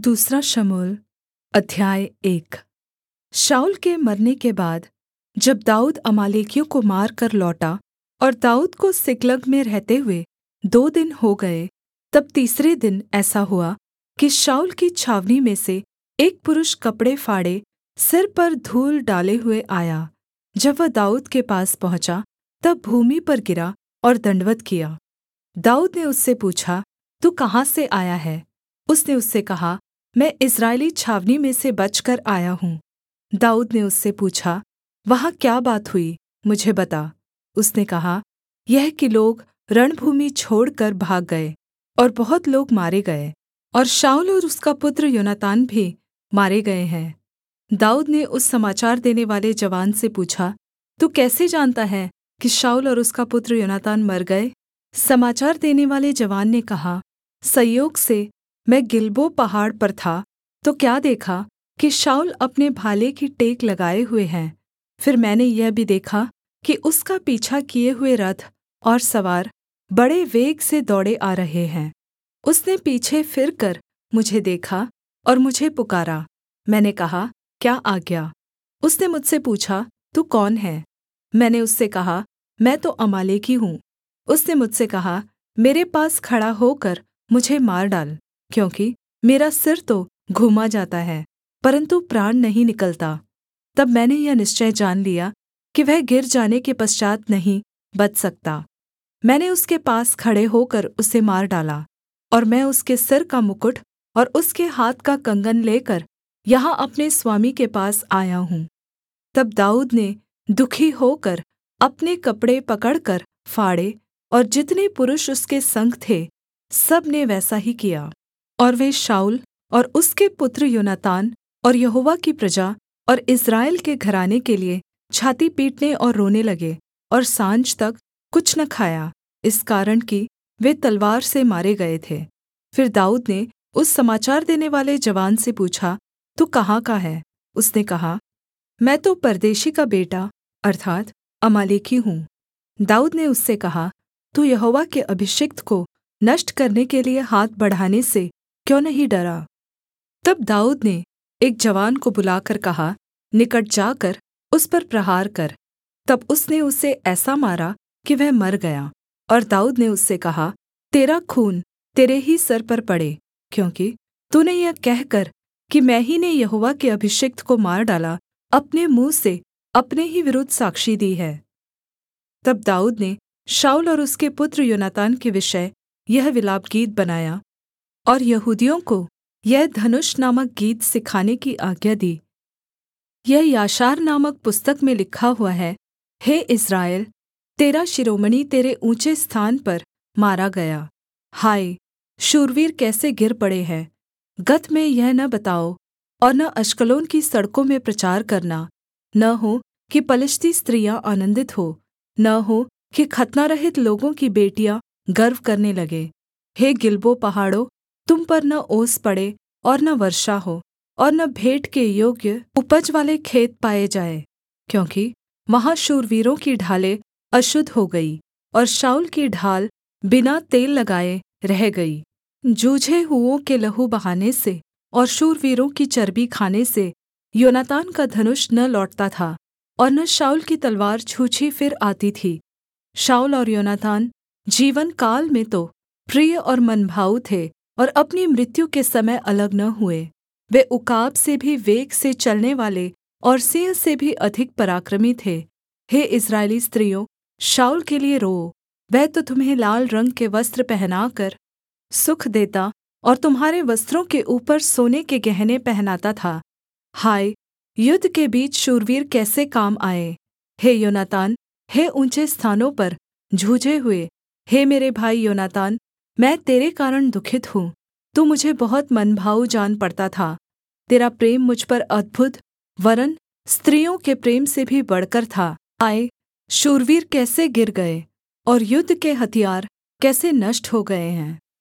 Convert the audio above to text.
दूसरा शमूएल अध्याय 1। शाऊल के मरने के बाद जब दाऊद अमालेकियों को मारकर लौटा और दाऊद को सिकलग में रहते हुए 2 दिन हो गए, तब तीसरे दिन ऐसा हुआ कि शाऊल की छावनी में से एक पुरुष कपड़े फाड़े सिर पर धूल डाले हुए आया। जब वह दाऊद के पास पहुँचा तब भूमि पर गिरा और दण्डवत् किया। दाऊद ने उससे पूछा, तू कहाँ से आया है? उसने उससे कहा, मैं इस्राएली छावनी में से बचकर आया हूँ। दाऊद ने उससे पूछा, वहाँ क्या बात हुई, मुझे बता। उसने कहा, यह कि लोग रणभूमि छोड़कर भाग गए और बहुत लोग मारे गए, और शाऊल और उसका पुत्र योनातान भी मारे गए हैं। दाऊद ने उस समाचार देनेवाले जवान से पूछा, तू कैसे जानता है कि शाऊल और उसका पुत्र योनातान मर गए? समाचार देनेवाले जवान ने कहा, संयोग से मैं गिलबो पहाड़ पर था तो क्या देखा कि शाऊल अपने भाले की टेक लगाए हुए हैं। फिर मैंने यह भी देखा कि उसका पीछा किए हुए रथ और सवार बड़े वेग से दौड़े आ रहे हैं। उसने पीछे फिरकर मुझे देखा और मुझे पुकारा। मैंने कहा, क्या आज्ञा? उसने मुझसे पूछा, तू कौन है? मैंने उससे कहा, मैं तो अमालेकी हूँ। उसने मुझसे कहा, मेरे पास खड़ा होकर मुझे मार डाल, क्योंकि मेरा सिर तो घूमा जाता है, परन्तु प्राण नहीं निकलता। तब मैंने यह निश्चय जान लिया कि वह गिर जाने के पश्चात् नहीं बच सकता। मैंने उसके पास खड़े होकर उसे मार डाला, और मैं उसके सिर का मुकुट और उसके हाथ का कंगन लेकर यहाँ अपने स्वामी के पास आया हूँ। तब दाऊद ने दुखी होकर अपने कपड़े पकड़कर फाड़े, और जितने पुरुष उसके संग थे सब ने वैसा ही किया। और वे शाऊल और उसके पुत्र योनातान और यहोवा की प्रजा और इस्राएल के घराने के लिये छाती पीटने और रोने लगे, और साँझ तक कुछ न खाया, इस कारण कि वे तलवार से मारे गए थे। फिर दाऊद ने उस समाचार देनेवाले जवान से पूछा, तू कहाँ का है? उसने कहा, मैं तो परदेशी का बेटा अर्थात् अमालेकी हूँ। दाऊद ने उससे कहा, तू यहोवा के अभिषिक्त को नष्ट करने के लिये हाथ बढ़ाने से क्यों नहीं डरा? तब दाऊद ने एक जवान को बुलाकर कहा, निकट जाकर उस पर प्रहार कर। तब उसने उसे ऐसा मारा कि वह मर गया। और दाऊद ने उससे कहा, तेरा खून तेरे ही सिर पर पड़े, क्योंकि तूने यह कहकर कि मैं ही ने यहोवा के अभिषिक्त को मार डाला, अपने मुँह से अपने ही विरुद्ध साक्षी दी है। तब दाऊद ने शाऊल और उसके पुत्र योनातान के विषय यह विलाप गीत बनाया, और यहूदियों को यह धनुष नामक गीत सिखाने की आज्ञा दी। यह याशार नामक पुस्तक में लिखा हुआ है, हे इस्राएल, तेरा शिरोमणि तेरे ऊँचे स्थान पर मारा गया। हाय, शूरवीर कैसे गिर पड़े हैं! गत में यह न बताओ, और न अश्कलोन की सड़कों में प्रचार करना, न हो कि पलिश्ती स्त्रियाँ आनन्दित हो, न हो कि खतनारहित लोगों की बेटियाँ गर्व करने लगे। हे गिलबो पहाड़ों, तुम पर न ओस पड़े और न वर्षा हो, और न भेंट के योग्य उपज वाले खेत पाए जाए, क्योंकि वहाँ शूरवीरों की ढालें अशुद्ध हो गई, और शाऊल की ढाल बिना तेल लगाए रह गई। जूझे हुओं के लहू बहाने से और शूरवीरों की चर्बी खाने से योनातान का धनुष न लौटता था, और न शाऊल की तलवार छूछी फिर आती थी। शाऊल और योनातान जीवन काल में तो प्रिय और मनभाऊ थे, और अपनी मृत्यु के समय अलग न हुए। वे उकाब से भी वेग से चलने वाले और सिंह से भी अधिक पराक्रमी थे। हे इस्राएली स्त्रियों, शाऊल के लिये रोओ, वह तो तुम्हें लाल रंग के वस्त्र पहनाकर सुख देता और तुम्हारे वस्त्रों के ऊपर सोने के गहने पहनाता था। हाय, युद्ध के बीच शूरवीर कैसे काम आए! हे योनातान, हे ऊँचे स्थानों पर जूझे हुए, हे मेरे भाई योनातान, मैं तेरे कारण दुखित हूँ। तू मुझे बहुत मनभाऊ जान पड़ता था। तेरा प्रेम मुझ पर अद्भुत, वरन् स्त्रियों के प्रेम से भी बढ़कर था। आए, शूरवीर कैसे गिर गए, और युद्ध के हथियार कैसे नष्ट हो गए हैं!